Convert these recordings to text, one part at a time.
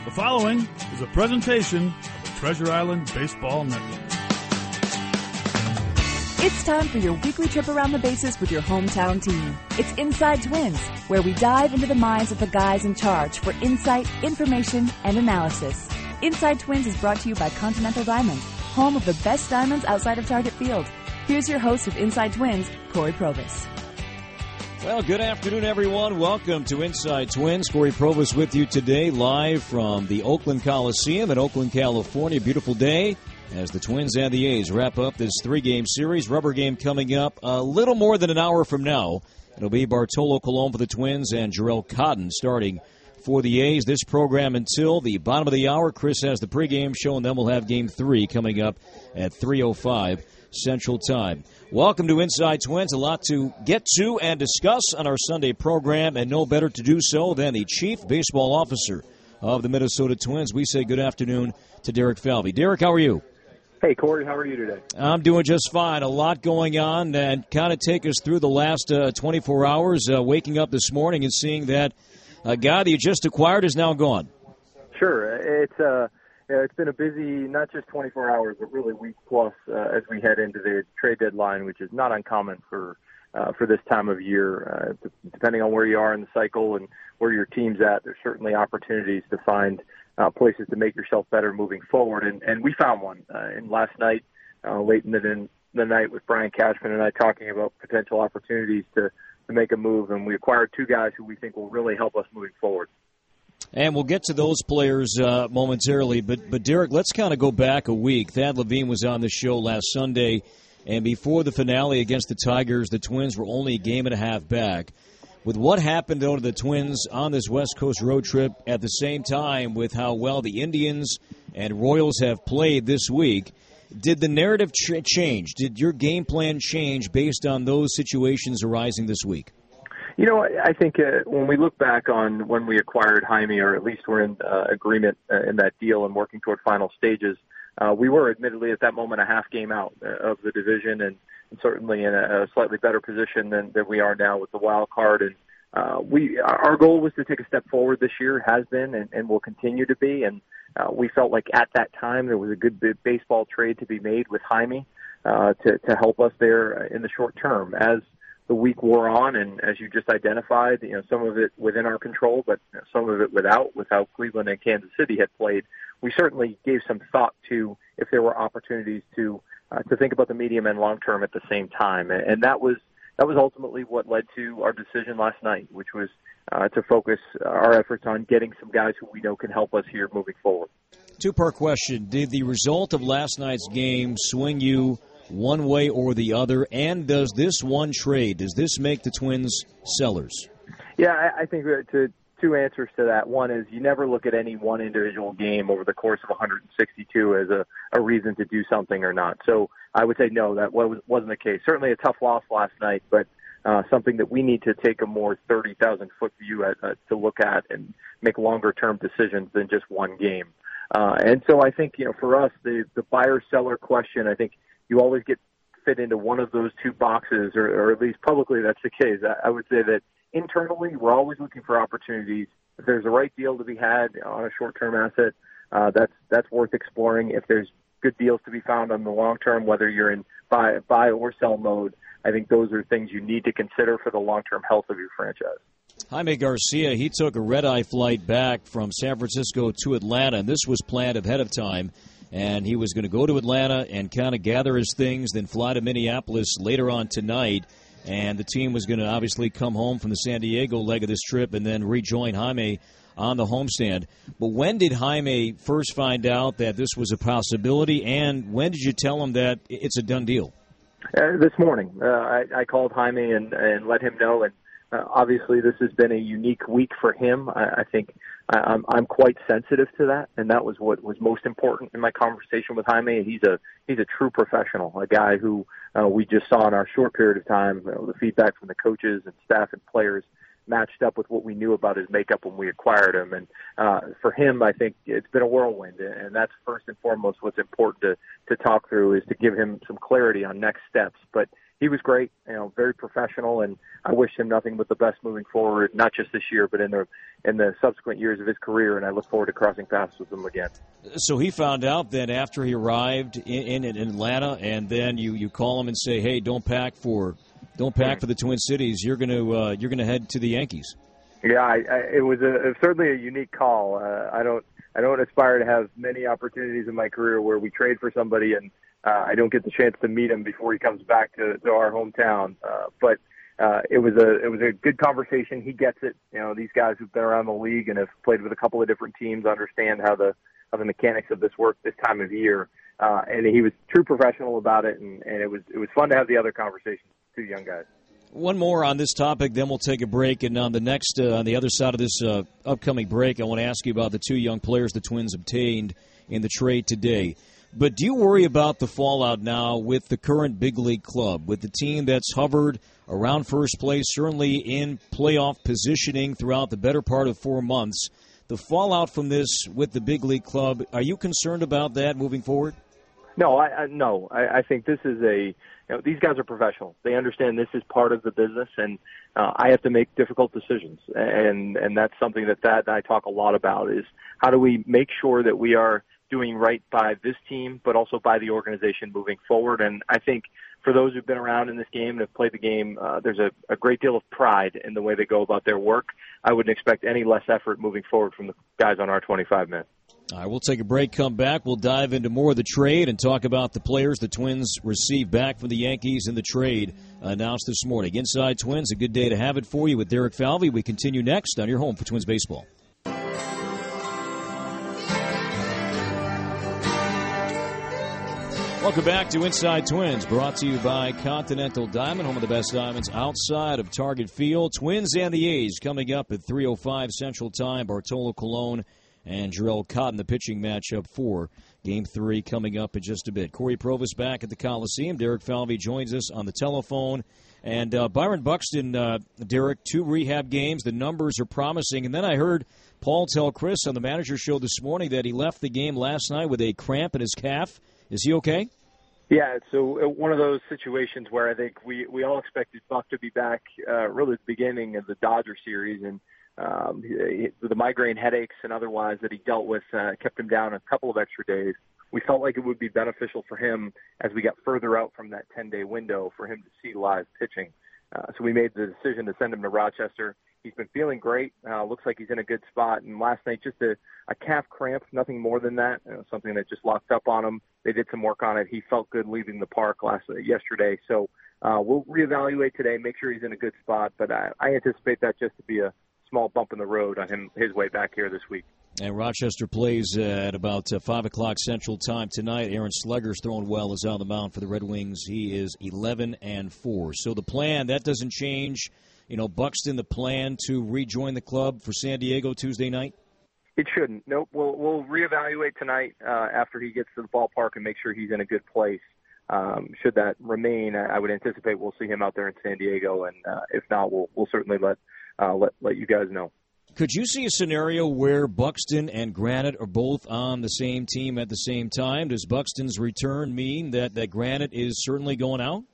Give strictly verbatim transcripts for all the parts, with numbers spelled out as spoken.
The following is a presentation of the Treasure Island Baseball Network. It's time for your weekly trip around the bases with your hometown team. It's Inside Twins, where we dive into the minds of the guys in charge for insight, information, and analysis. Inside Twins is brought to you by Continental Diamonds, home of the best diamonds outside of Target Field. Here's your host of Inside Twins, Corey Provis. Well, good afternoon, everyone. Welcome to Inside Twins. Corey Provis with you today, live from the Oakland Coliseum in Oakland, California. Beautiful day as the Twins and the A's wrap up this three-game series. Rubber game coming up a little more than an hour from now. It'll be Bartolo Colon for the Twins and Jarrell Cotton starting for the A's. This program until the bottom of the hour. Chris has the pregame show, and then we'll have Game three coming up at three oh five Central Time. Welcome to Inside Twins. A lot to get to and discuss on our Sunday program, and no better to do so than the Chief Baseball Officer of the Minnesota Twins. We say good afternoon to Derek Falvey. Derek, how are you? Hey, Corey, how are you today? I'm doing just fine. A lot going on, and kind of take us through the last uh, twenty-four hours, uh, waking up this morning and seeing that a guy that you just acquired is now gone. Sure. It's uh, it's been a busy, not just twenty-four hours, but really week plus uh, as we head into the trade deadline, which is not uncommon for uh, for this time of year. Uh, depending on where you are in the cycle and where your team's at, there's certainly opportunities to find Uh, places to make yourself better moving forward, and, and we found one. Uh, and last night, uh, late in the, in the night with Brian Cashman and I talking about potential opportunities to, to make a move, and we acquired two guys who we think will really help us moving forward. And we'll get to those players uh, momentarily, but, but Derek, let's kind of go back a week. Thad Levine was on the show last Sunday, and before the finale against the Tigers, the Twins were only a game and a half back. With what happened, though, to the Twins on this West Coast road trip at the same time with how well the Indians and Royals have played this week, did the narrative ch- change? Did your game plan change based on those situations arising this week? You know, I think uh, when we look back on when we acquired Jaime, or at least we're in uh, agreement uh, in that deal and working toward final stages, uh, we were admittedly at that moment a half game out uh, of the division, and certainly in a, a slightly better position than, than we are now with the wild card. And uh, we, our goal was to take a step forward this year, has been, and, and will continue to be. And uh, we felt like at that time there was a good baseball trade to be made with Jaime uh, to, to help us there in the short term. As the week wore on, and as you just identified, you know, some of it within our control, but some of it without, with how Cleveland and Kansas City had played, we certainly gave some thought to if there were opportunities to Uh, to think about the medium and long term at the same time, and that was that was ultimately what led to our decision last night, which was uh, to focus our efforts on getting some guys who we know can help us here moving forward. Two-part question: did the result of last night's game swing you one way or the other? And does this one trade, does this make the Twins sellers? Yeah, I, I think to. Two answers to that. One is you never look at any one individual game over the course of one hundred sixty-two as a, a reason to do something or not. So I would say no, that was, wasn't the case. Certainly a tough loss last night, but uh, something that we need to take a more thirty thousand foot view at, uh, to look at and make longer-term decisions than just one game. Uh, and so I think, you know, for us, the, the buyer-seller question, I think you always get fit into one of those two boxes, or, or at least publicly that's the case. I, I would say that internally, we're always looking for opportunities. If there's a right deal to be had on a short-term asset, uh, that's that's worth exploring. If there's good deals to be found on the long term, whether you're in buy, buy or sell mode, I think those are things you need to consider for the long-term health of your franchise. Jaime Garcia, he took a red-eye flight back from San Francisco to Atlanta, and this was planned ahead of time. And he was going to go to Atlanta and kind of gather his things, then fly to Minneapolis later on tonight. And the team was going to obviously come home from the San Diego leg of this trip and then rejoin Jaime on the homestand. But when did Jaime first find out that this was a possibility, and when did you tell him that it's a done deal? Uh, this morning. Uh, I, I called Jaime and, and let him know, and uh, obviously this has been a unique week for him. I, I think I, I'm, I'm quite sensitive to that, and that was what was most important in my conversation with Jaime. He's a he's a true professional, a guy who Uh, we just saw in our short period of time, you know, the feedback from the coaches and staff and players matched up with what we knew about his makeup when we acquired him. And uh, for him, I think it's been a whirlwind, and that's first and foremost what's important to, to talk through, is to give him some clarity on next steps. But he was great, you know, very professional, and I wish him nothing but the best moving forward, not just this year, but in the in the subsequent years of his career, and I look forward to crossing paths with him again. So he found out that after he arrived in, in, in Atlanta, and then you, you call him and say, hey, don't pack for don't pack for the Twin Cities. You're going to uh, you're going to head to the Yankees. Yeah, I, I, it was a, it was certainly a unique call. Uh, I don't I don't aspire to have many opportunities in my career where we trade for somebody and uh, I don't get the chance to meet him before he comes back to, to our hometown. Uh, but uh, it was a it was a good conversation. He gets it. You know, these guys who've been around the league and have played with a couple of different teams understand how the how the mechanics of this work this time of year. Uh, and he was true professional about it, and, and it was it was fun to have the other conversations with two young guys. One more on this topic, then we'll take a break. And on the next, uh, on the other side of this uh, upcoming break, I want to ask you about the two young players the Twins obtained in the trade today. But do you worry about the fallout now with the current big league club, with the team that's hovered around first place, certainly in playoff positioning throughout the better part of four months? The fallout from this with the big league club, are you concerned about that moving forward? No, I, I no. I, I think this is a. You know, these guys are professionals. They understand this is part of the business, and uh, I have to make difficult decisions. And and that's something that Thad and I talk a lot about is how do we make sure that we are doing right by this team, but also by the organization moving forward. And I think for those who've been around in this game and have played the game, uh, there's a, a great deal of pride in the way they go about their work. I wouldn't expect any less effort moving forward from the guys on our twenty-five men. All right, we'll take a break, come back. We'll dive into more of the trade and talk about the players the Twins received back from the Yankees in the trade announced this morning. Inside Twins, a good day to have it for you with Derek Falvey. We continue next on your home for Twins baseball. Welcome back to Inside Twins, brought to you by Continental Diamond, home of the best diamonds outside of Target Field. Twins and the A's coming up at three oh five Central Time. Bartolo Colon and Jarrell Cotton, the pitching matchup for Game three coming up in just a bit. Corey Provus back at the Coliseum. Derek Falvey joins us on the telephone. And uh, Byron Buxton, uh, Derek, two rehab games. The numbers are promising. And then I heard Paul tell Chris on the manager show this morning that he left the game last night with a cramp in his calf. Is he okay? Yeah, so one of those situations where I think we, we all expected Buck to be back uh, really at the beginning of the Dodger series, and um, he, the migraine headaches and otherwise that he dealt with uh, kept him down a couple of extra days. We felt like it would be beneficial for him as we got further out from that ten-day window for him to see live pitching. Uh, so we made the decision to send him to Rochester. He's been feeling great. Uh, looks like he's in a good spot. And last night, just a, a calf cramp, nothing more than that. You know, something that just locked up on him. They did some work on it. He felt good leaving the park last uh, yesterday. So uh, we'll reevaluate today, make sure he's in a good spot. But I, I anticipate that just to be a small bump in the road on him his way back here this week. And Rochester plays uh, at about uh, five o'clock Central Time tonight. Aaron Slegger's throwing well, is on the mound for the Red Wings. He is eleven and four. So the plan, that doesn't change. You know, Buxton, the plan to rejoin the club for San Diego Tuesday night? It shouldn't. Nope. We'll, we'll reevaluate tonight uh, after he gets to the ballpark and make sure he's in a good place. Um, should that remain, I would anticipate we'll see him out there in San Diego. And uh, if not, we'll, we'll certainly let, uh, let let you guys know. Could you see a scenario where Buxton and Granite are both on the same team at the same time? Does Buxton's return mean that, that Granite is certainly going out?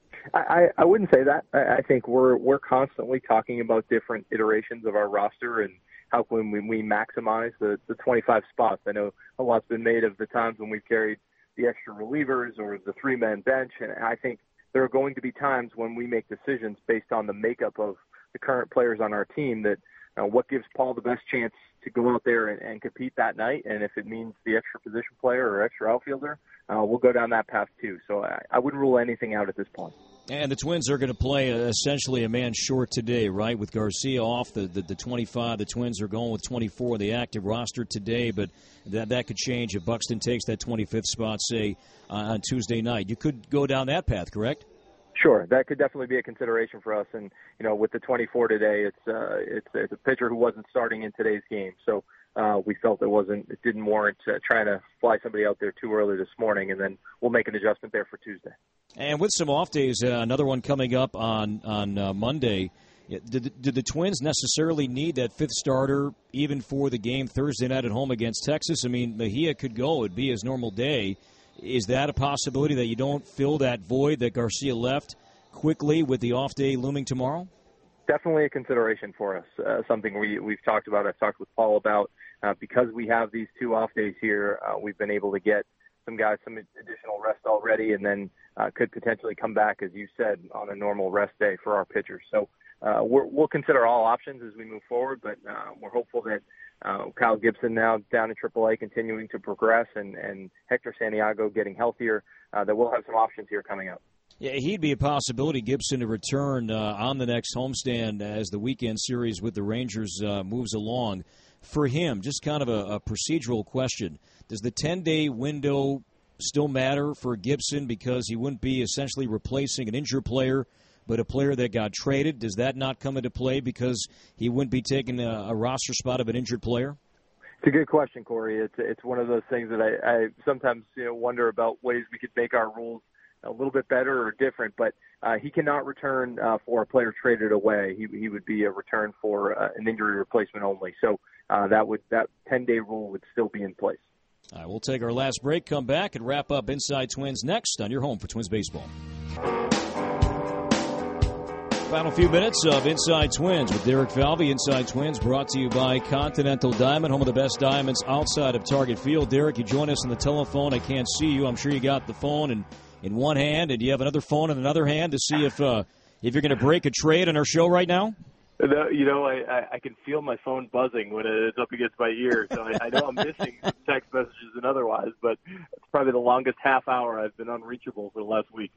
I, I wouldn't say that. I, I think we're we're constantly talking about different iterations of our roster and how can we, we maximize the, the twenty-five spots. I know a lot's been made of the times when we've carried the extra relievers or the three-man bench, and I think there are going to be times when we make decisions based on the makeup of the current players on our team that uh, what gives Paul the best chance to go out there and, and compete that night, and if it means the extra position player or extra outfielder, uh, we'll go down that path too. So I, I wouldn't rule anything out at this point. And the Twins are going to play essentially a man short today, right? With Garcia off the, the, the twenty-five, the Twins are going with twenty-four, the active roster today, but that that could change if Buxton takes that twenty-fifth spot, say, uh, on Tuesday night. You could go down that path, correct? Sure, that could definitely be a consideration for us. And you know, with the twenty-four today, it's uh, it's, it's a pitcher who wasn't starting in today's game, so uh, we felt it wasn't, it didn't warrant uh, trying to fly somebody out there too early this morning, and then we'll make an adjustment there for Tuesday. And with some off days, uh, another one coming up on on uh, Monday. Did, did the Twins necessarily need that fifth starter even for the game Thursday night at home against Texas? I mean, Mejia could go; it'd be his normal day. Is that a possibility that you don't fill that void that Garcia left quickly with the off day looming tomorrow? Definitely a consideration for us, uh, something we, we've talked about. I've talked with Paul about. Uh, because we have these two off days here, uh, we've been able to get some guys some additional rest already, and then uh, could potentially come back, as you said, on a normal rest day for our pitchers. So uh, we're, we'll consider all options as we move forward, but uh, we're hopeful that uh, Kyle Gibson now down in triple A continuing to progress, and, and Hector Santiago getting healthier, uh, that we'll have some options here coming up. Yeah, he'd be a possibility, Gibson, to return uh, on the next homestand as the weekend series with the Rangers uh, moves along. For him, just kind of a, a procedural question, does the ten-day window still matter for Gibson because he wouldn't be essentially replacing an injured player but a player that got traded? Does that not come into play because he wouldn't be taking a, a roster spot of an injured player? It's a good question, Corey. It's it's one of those things that I, I sometimes you know wonder about ways we could make our rules a little bit better or different, but uh, he cannot return uh, for a player traded away. He he would be a return for uh, an injury replacement only. So uh, that would that ten-day rule would still be in place. All right, we'll take our last break, come back, and wrap up Inside Twins next on your home for Twins baseball. Final few minutes of Inside Twins with Derek Falvey. Inside Twins brought to you by Continental Diamond, home of the best diamonds outside of Target Field. Derek, you join us on the telephone. I can't see you. I'm sure you got the phone and in one hand, and you have another phone in another hand to see if uh, if you're going to break a trade on our show right now? No, you know, I, I, I can feel my phone buzzing when it's up against my ear, so I, I know I'm missing some text messages and otherwise, but it's probably the longest half hour I've been unreachable for the last week.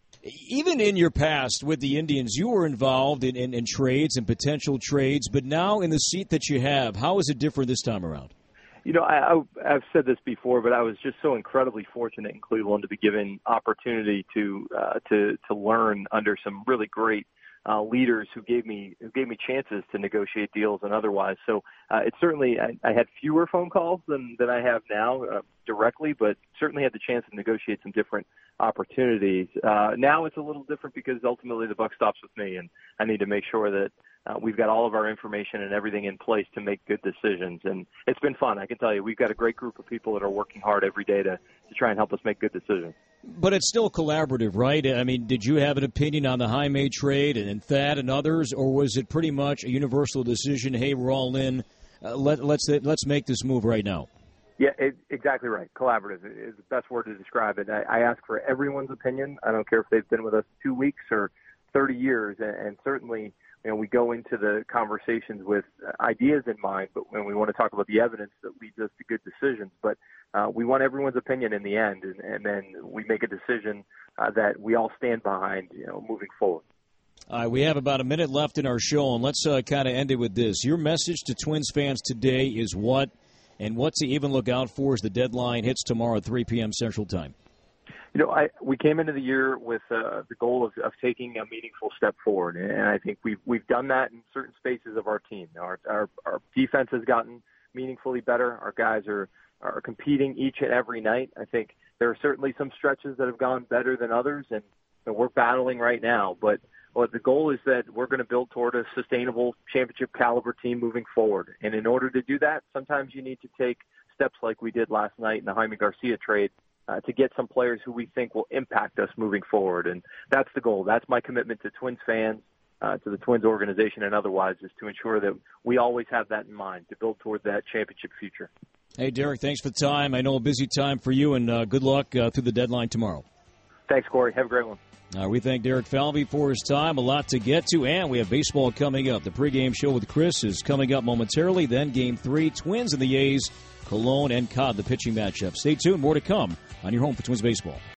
Even in your past with the Indians, you were involved in, in, in trades and potential trades, but now in the seat that you have, how is it different this time around? You know, I, I, I've said this before, but I was just so incredibly fortunate in Cleveland to be given opportunity to uh, to to learn under some really great uh, leaders who gave me who gave me chances to negotiate deals and otherwise. So uh, it certainly I, I had fewer phone calls than than I have now uh, directly, but certainly had the chance to negotiate some different opportunities. Uh, now it's a little different because ultimately the buck stops with me, and I need to make sure that Uh, we've got all of our information and everything in place to make good decisions. And it's been fun. I can tell you, we've got a great group of people that are working hard every day to, to try and help us make good decisions. But it's still collaborative, right? I mean, did you have an opinion on the Jaime trade and, and Thad and others, or was it pretty much a universal decision, hey, we're all in, uh, let, let's let's make this move right now? Yeah, it, exactly right. Collaborative is the best word to describe it. I, I ask for everyone's opinion. I don't care if they've been with us two weeks or thirty years, and, and certainly – you know, we go into the conversations with ideas in mind, but when we want to talk about the evidence that leads us to good decisions. But uh, we want everyone's opinion in the end, and, and then we make a decision uh, that we all stand behind, you know, moving forward. All right, we have about a minute left in our show, and let's uh, kind of end it with this. Your message to Twins fans today is what, and what to even look out for as the deadline hits tomorrow at three p.m. Central Time? You know, I, we came into the year with uh, the goal of, of taking a meaningful step forward, and I think we've we've done that in certain spaces of our team. Our our, our defense has gotten meaningfully better. Our guys are are competing each and every night. I think there are certainly some stretches that have gone better than others, and you know, we're battling right now. But well, the goal is that we're going to build toward a sustainable championship caliber team moving forward. And in order to do that, sometimes you need to take steps like we did last night in the Jaime Garcia trade. Uh, to get some players who we think will impact us moving forward. And that's the goal. That's my commitment to Twins fans, uh, to the Twins organization and otherwise, is to ensure that we always have that in mind, to build toward that championship future. Hey, Derek, thanks for the time. I know a busy time for you, and uh, good luck uh, through the deadline tomorrow. Thanks, Corey. Have a great one. Uh, we thank Derek Falvey for his time. A lot to get to, and we have baseball coming up. The pregame show with Chris is coming up momentarily. Then Game three, Twins and the A's, Cologne and Cobb, the pitching matchup. Stay tuned. More to come on your home for Twins baseball.